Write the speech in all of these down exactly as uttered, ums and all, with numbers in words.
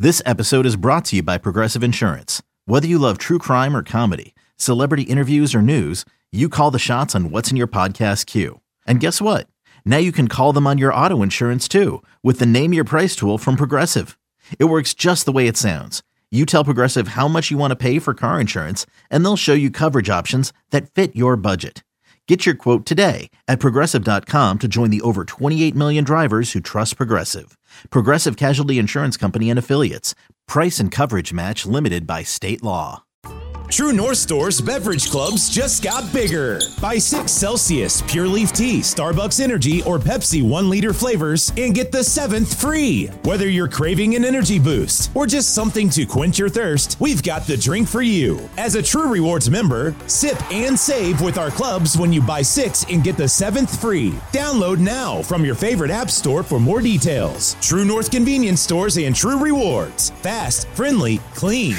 This episode is brought to you by Progressive Insurance. Whether you love true crime or comedy, celebrity interviews or news, you call the shots on what's in your podcast queue. And guess what? Now you can call them on your auto insurance too with the Name Your Price tool from Progressive. It works just the way it sounds. You tell Progressive how much you want to pay for car insurance, and they'll show you coverage options that fit your budget. Get your quote today at Progressive dot com to join the over twenty-eight million drivers who trust Progressive. Progressive Casualty Insurance Company and Affiliates. Price and coverage match limited by state law. True North Store's beverage clubs just got bigger. Buy six Celsius, Pure Leaf Tea, Starbucks Energy, or Pepsi one liter flavors and get the seventh free. Whether you're craving an energy boost or just something to quench your thirst, we've got the drink for you. As a True Rewards member, sip and save with our clubs when you buy six and get the seventh free. Download now from your favorite app store for more details. True North Convenience Stores and True Rewards. Fast, friendly, clean.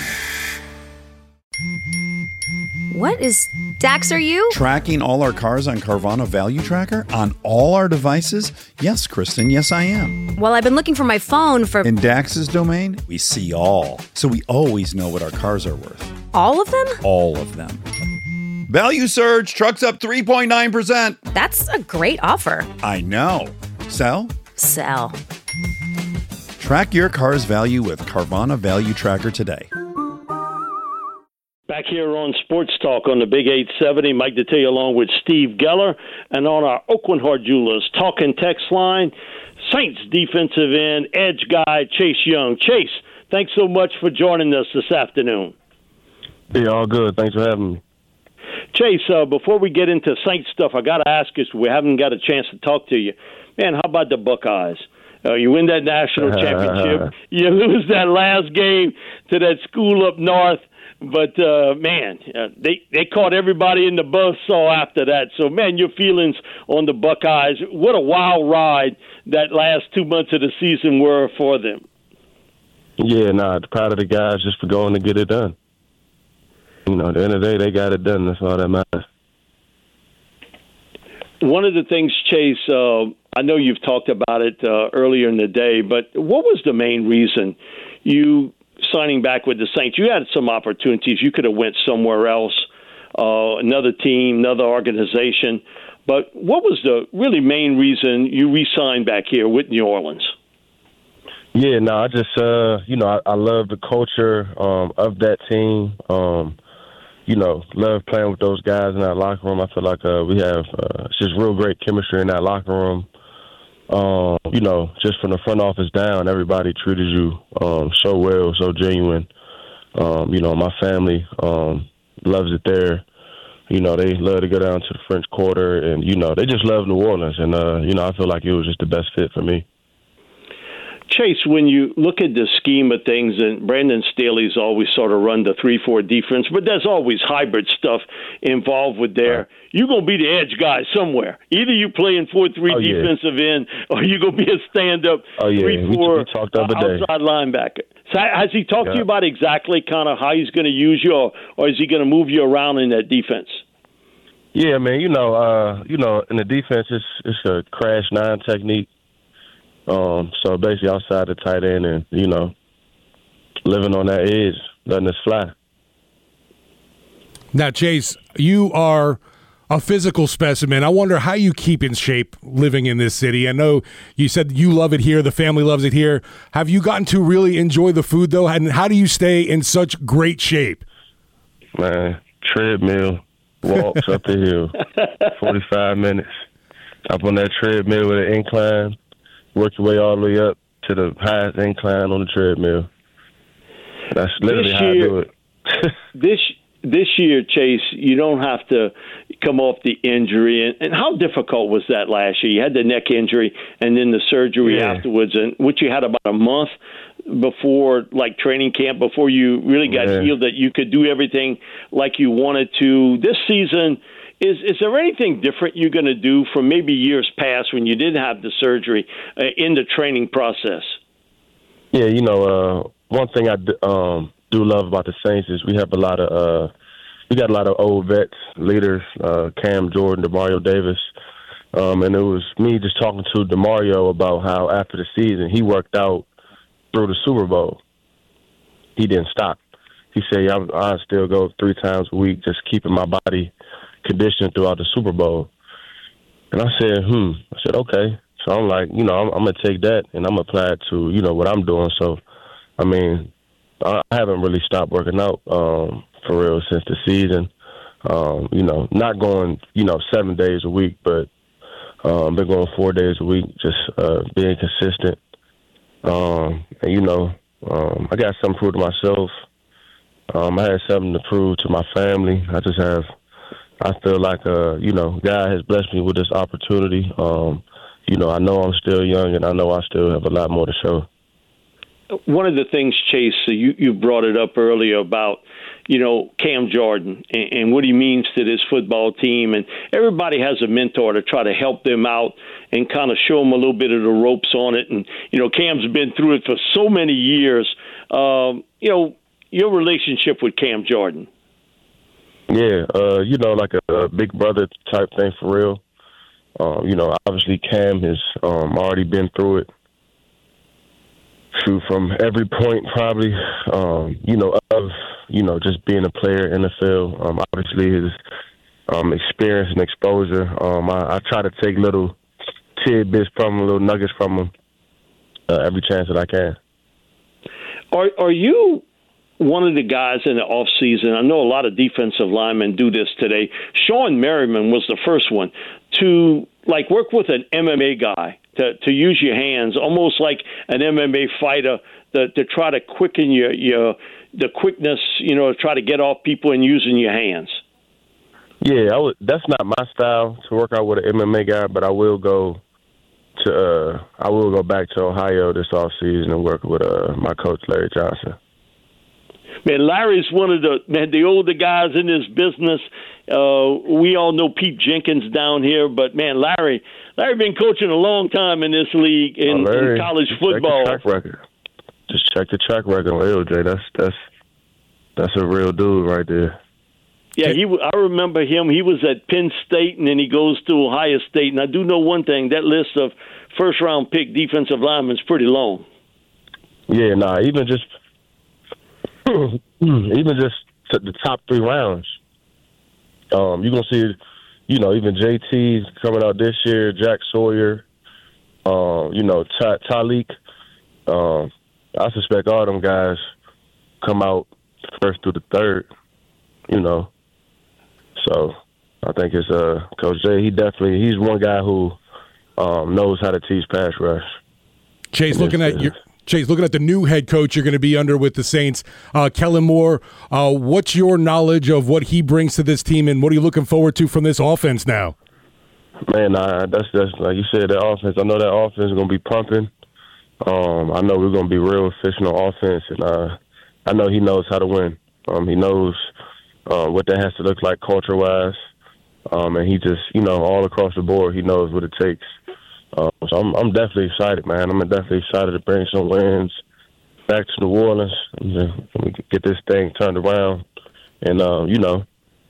What is Dax, are you? Tracking all our cars on Carvana Value Tracker on all our devices? Yes, Kristen, yes I am. Well, I've been looking for my phone for... In Dax's domain, we see all. So we always know what our cars are worth. All of them? All of them. Value surge, trucks up three point nine percent. That's a great offer. I know. Sell? Sell. Track your car's value with Carvana Value Tracker today. Back here on Sports Talk on the Big eight seventy, Mike Detillier along with Steve Geller, and on our Oakland Heart Jewelers talking text line, Saints defensive end, edge guy, Chase Young. Chase, thanks so much for joining us this afternoon. Yeah, all good. Thanks for having me. Chase, uh, before we get into Saints stuff, I got to ask you, we haven't got a chance to talk to you. Man, how about the Buckeyes? Uh, you win that national championship. You lose that last game to that school up north. But, uh, man, uh, they, they caught everybody in the buzzsaw after that. So, man, your feelings on the Buckeyes, what a wild ride that last two months of the season were for them. Yeah, nah, proud of the guys just for going to get it done. You know, at the end of the day, they got it done. That's all that matters. One of the things, Chase, uh, I know you've talked about it uh, earlier in the day, but what was the main reason you – signing back with the Saints? You had some opportunities. You could have went somewhere else, uh, another team, another organization. But what was the really main reason you re-signed back here with New Orleans? Yeah, no, I just, uh, you know, I, I love the culture um, of that team. Um, you know, love playing with those guys in that locker room. I feel like uh, we have uh, it's just real great chemistry in that locker room. Um, you know, just from the front office down, everybody treated you um, so well, so genuine. Um, you know, my family um, loves it there. You know, they love to go down to the French Quarter, and, you know, they just love New Orleans. And, uh, you know, I feel like it was just the best fit for me. Chase, when you look at the scheme of things, and Brandon Staley's always sort of run the three four defense, but there's always hybrid stuff involved with there. Right. You're going to be the edge guy somewhere. Either you play in four three oh, defensive yeah. end, or you're going to be a stand-up oh, yeah. three four we, we talked the other day. outside linebacker. So has he talked yeah. to you about exactly kind of how he's going to use you, or, or is he going to move you around in that defense? Yeah, man, you know, uh, you know, in the defense, it's, it's a crash nine technique. Um, so basically outside the tight end and, you know, living on that edge, letting us fly. Now, Chase, you are a physical specimen. I wonder how you keep in shape living in this city. I know you said you love it here, the family loves it here. Have you gotten to really enjoy the food, though? And how do you stay in such great shape? Man, treadmill, walks up the hill, forty-five minutes. Up on that treadmill with an incline. Work your way all the way up to the highest incline on the treadmill. That's literally this how year, I do it. this this year, Chase, you don't have to come off the injury. And, and how difficult was that last year? You had the neck injury and then the surgery yeah. afterwards, and which you had about a month before, like, training camp, before you really got yeah. healed that you could do everything like you wanted to. This season, Is is there anything different you're going to do from maybe years past when you did have the surgery uh, in the training process? Yeah, you know, uh, one thing I do, um, do love about the Saints is we have a lot of uh, we got a lot of old vets, leaders, uh, Cam Jordan, DeMario Davis, um, and it was me just talking to DeMario about how after the season he worked out through the Super Bowl. he didn't stop. He said, I, I still go three times a week, just keeping my body conditioned throughout the Super Bowl. And I said, hmm. I said, okay. So I'm like, you know, I'm, I'm going to take that and I'm going to apply it to, you know, what I'm doing. So, I mean, I haven't really stopped working out um, for real since the season. Um, you know, not going, you know, seven days a week, but um, been going four days a week, just uh, being consistent. Um, and, you know, um, I got something to prove to myself. Um, I had something to prove to my family. I just have, I feel like, uh, you know, God has blessed me with this opportunity. Um, you know, I know I'm still young and I know I still have a lot more to show. One of the things, Chase, you, you brought it up earlier about, you know, Cam Jordan and, and what he means to this football team. And everybody has a mentor to try to help them out and kind of show them a little bit of the ropes on it. And, you know, Cam's been through it for so many years. Um, you know, your relationship with Cam Jordan. Yeah, uh, you know, like a, a big brother type thing for real. Um, you know, obviously Cam has um, already been through it. Shoot, from every point probably, um, you know, of, you know, just being a player in the field. Um, obviously his um, experience and exposure. Um, I, I try to take little tidbits from him, little nuggets from him uh, every chance that I can. Are, are you one of the guys in the off season? I know a lot of defensive linemen do this today. Sean Merriman was the first one to, like, work with an M M A guy. To, to use your hands, almost like an M M A fighter, to, to try to quicken your, your the quickness, you know, try to get off people and using your hands. Yeah, I would, that's not my style to work out with an M M A guy, but I will go to uh, I will go back to Ohio this offseason and work with uh, my coach Larry Johnson. Man, Larry's one of the man, the older guys in this business. Uh, we all know Pete Jenkins down here, but man, Larry, Larry been coaching a long time in this league in, oh, Larry, in college football. Check the track record. Just check the track record on L J. That's that's that's a real dude right there. Yeah, he. I remember him. He was at Penn State, and then he goes to Ohio State. And I do know one thing: that list of first-round pick defensive linemen is pretty long. Yeah, nah. Even just, even just the top three rounds. Um, you're gonna see, you know, even J T's coming out this year. Jack Sawyer. Um, you know, Ty- Tyleek. Um, I suspect all them guys come out first through the third. You know. So I think it's uh, Coach Jay. He definitely he's one guy who um, knows how to teach pass rush. Chase, looking at your Chase, looking at the new head coach you're going to be under with the Saints, uh, Kellen Moore. Uh, what's your knowledge of what he brings to this team, and what are you looking forward to from this offense now? Man, uh, that's that's like you said, that offense. I know that offense is going to be pumping. Um, I know we're going to be real efficient on offense, and uh, I know he knows how to win. Um, he knows. Uh, what that has to look like culture-wise, um, and he just, you know, all across the board, he knows what it takes. Uh, so I'm, I'm definitely excited, man. I'm definitely excited to bring some wins back to New Orleans and get this thing turned around, and uh, you know,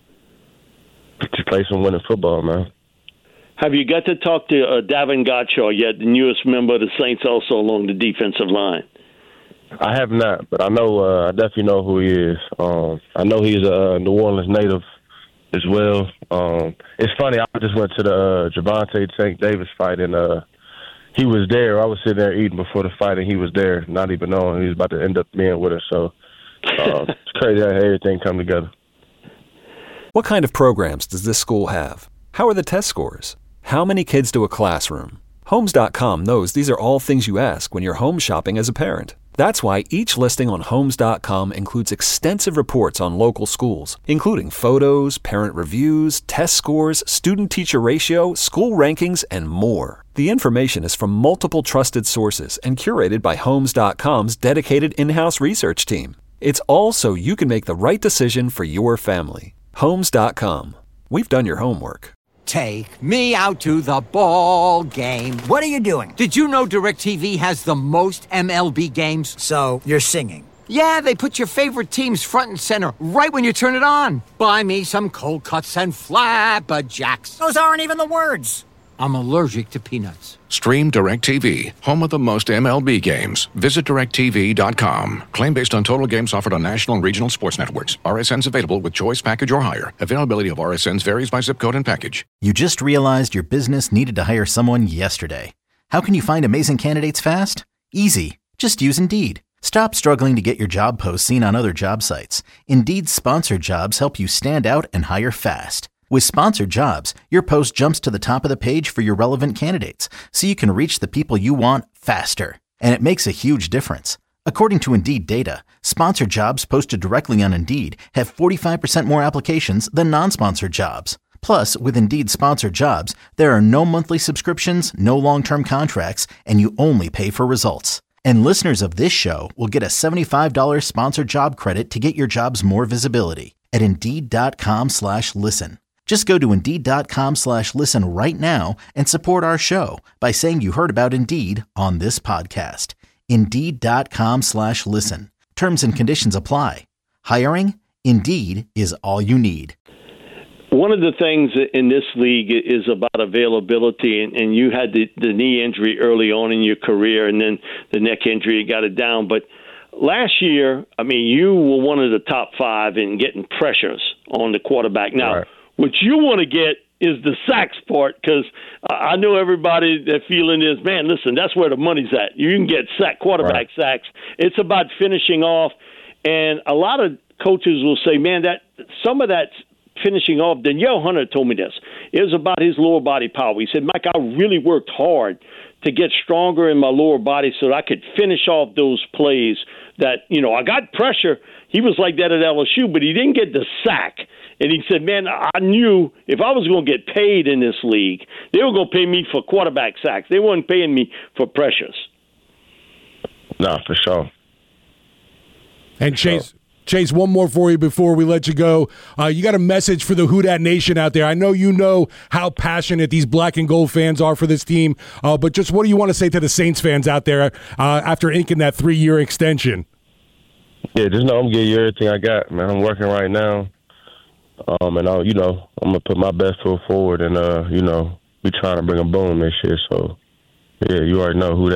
to play some winning football, man. Have you got to talk to uh, Davin Godchaux yet, the newest member of the Saints, also along the defensive line? I have not, but I know uh, I definitely know who he is. Um, I know he's a New Orleans native as well. Um, it's funny, I just went to the uh, Javonte Tank Davis fight, and uh, he was there. I was sitting there eating before the fight, and he was there, not even knowing he was about to end up being with us. So uh, it's crazy how everything come together. What kind of programs does this school have? How are the test scores? How many kids do a classroom? Homes dot com knows these are all things you ask when you're home shopping as a parent. That's why each listing on Homes dot com includes extensive reports on local schools, including photos, parent reviews, test scores, student-teacher ratio, school rankings, and more. The information is from multiple trusted sources and curated by Homes dot com's dedicated in-house research team. It's all so you can make the right decision for your family. Homes dot com. We've done your homework. Take me out to the ball game. What are you doing? Did you know DirecTV has the most M L B games? So, you're singing? Yeah, they put your favorite teams front and center right when you turn it on. Buy me some cold cuts and flapjacks. Those aren't even the words. I'm allergic to peanuts. Stream DirecTV, home of the most M L B games. Visit direct T V dot com. Claim based on total games offered on national and regional sports networks. R S Ns available with choice package or higher. Availability of R S Ns varies by zip code and package. You just realized your business needed to hire someone yesterday. How can you find amazing candidates fast? Easy. Just use Indeed. Stop struggling to get your job posts seen on other job sites. Indeed's sponsored jobs help you stand out and hire fast. With sponsored jobs, your post jumps to the top of the page for your relevant candidates, so you can reach the people you want faster. And it makes a huge difference. According to Indeed data, sponsored jobs posted directly on Indeed have forty-five percent more applications than non-sponsored jobs. Plus, with Indeed sponsored jobs, there are no monthly subscriptions, no long-term contracts, and you only pay for results. And listeners of this show will get a seventy-five dollars sponsored job credit to get your jobs more visibility at Indeed.com slash listen. Just go to Indeed.com slash listen right now and support our show by saying you heard about Indeed on this podcast. Indeed.com slash listen. Terms and conditions apply. Hiring? Indeed is all you need. One of the things in this league is about availability, and, and you had the, the knee injury early on in your career, and then the neck injury, you got it down. But last year, I mean, you were one of the top five in getting pressures on the quarterback. Now, right. What you want to get is the sacks part, because I know everybody, that feeling is, man, listen, that's where the money's at. You can get sack quarterback right. sacks. It's about finishing off, and a lot of coaches will say, man, that some of that finishing off, Danielle Hunter told me this, it was about his lower body power. He said, Mike, I really worked hard to get stronger in my lower body so that I could finish off those plays that, you know, I got pressure. He was like that at L S U, but he didn't get the sack. And he said, man, I knew if I was going to get paid in this league, they were going to pay me for quarterback sacks. They weren't paying me for pressures. No, for sure. And Chase, Chase, one more for you before we let you go. Uh, you got a message for the Who Dat Nation out there. I know you know how passionate these black and gold fans are for this team, uh, but just what do you want to say to the Saints fans out there uh, after inking that three-year extension? Yeah, just know I'm giving you everything I got, man. I'm working right now. Um, and I'll, you know, I'm gonna put my best foot forward, and uh, you know, we trying to bring a boom this year. So, yeah, you already know who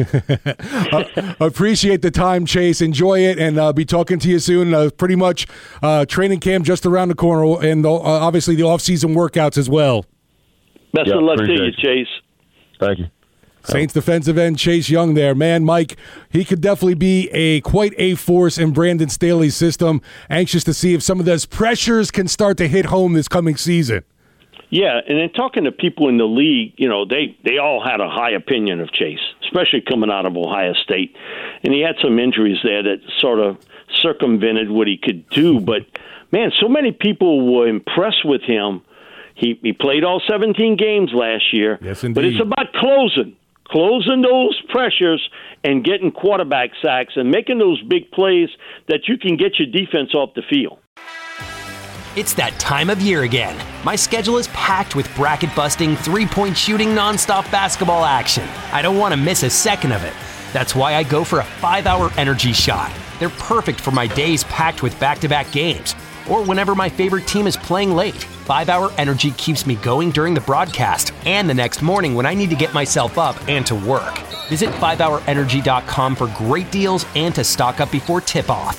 that. uh, appreciate the time, Chase. Enjoy it, and uh, be talking to you soon. Uh, pretty much, uh, training camp just around the corner, and uh, obviously the off-season workouts as well. Best yep, of luck to you, you, Chase. Thank you. Saints defensive end Chase Young there. Man, Mike, he could definitely be a quite a force in Brandon Staley's system. Anxious to see if some of those pressures can start to hit home this coming season. Yeah, and then talking to people in the league, you know, they, they all had a high opinion of Chase, especially coming out of Ohio State. And he had some injuries there that sort of circumvented what he could do. But, man, so many people were impressed with him. He, he played all seventeen games last year. Yes, indeed. But it's about closing. Closing those pressures and getting quarterback sacks and making those big plays that you can get your defense off the field. It's that time of year again. My schedule is packed with bracket-busting, three-point shooting, nonstop basketball action. I don't want to miss a second of it. That's why I go for a five-hour energy shot. They're perfect for my days packed with back-to-back games, or whenever my favorite team is playing late. five-hour energy keeps me going during the broadcast and the next morning when I need to get myself up and to work. Visit five hour energy dot com for great deals and to stock up before tip-off.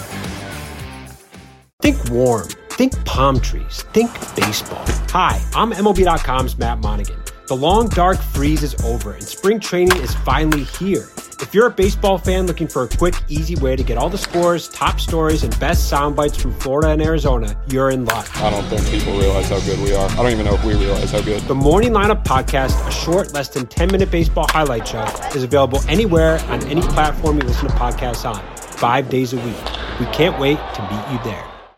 Think warm. Think palm trees. Think baseball. Hi, I'm M L B dot com's Matt Monaghan. The long, dark freeze is over and spring training is finally here. If you're a baseball fan looking for a quick, easy way to get all the scores, top stories, and best sound bites from Florida and Arizona, you're in luck. I don't think people realize how good we are. I don't even know if we realize how good. The Morning Lineup Podcast, a short, less than ten-minute baseball highlight show, is available anywhere on any platform you listen to podcasts on, five days a week. We can't wait to meet you there.